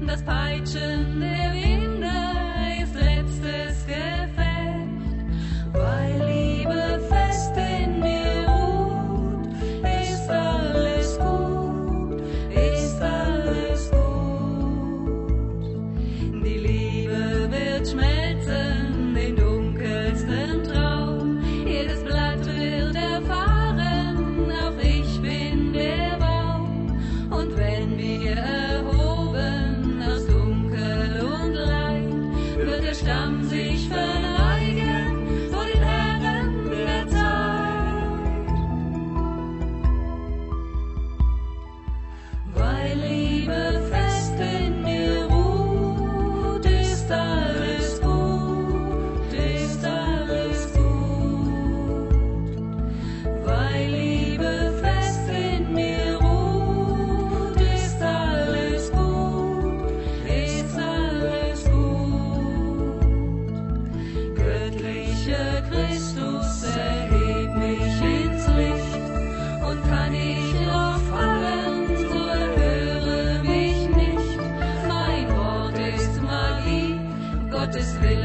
Das Peitschen der Winde ist letztes Gefecht, weil Liebe fest in mir ruht, ist alles gut, ist alles gut. Die Liebe wird schmelzen, den dunkelsten Traum, jedes Blatt wird erfahren, auch ich bin der Baum. Und wenn wir erhoben aus Dunkel und Leid, wird der Stamm sich verneigen vor den Herren der Zeit. Weil Liebe fest in mir ruht, ist alles gut, ist alles gut. Weil Liebe fest in mir ruht, ist alles gut, ist alles gut. Göttlicher Christus, erheb mich ins Licht, und kann ich noch fallen, so erhöre mich nicht. Mein Wort ist Magie, Gottes Wille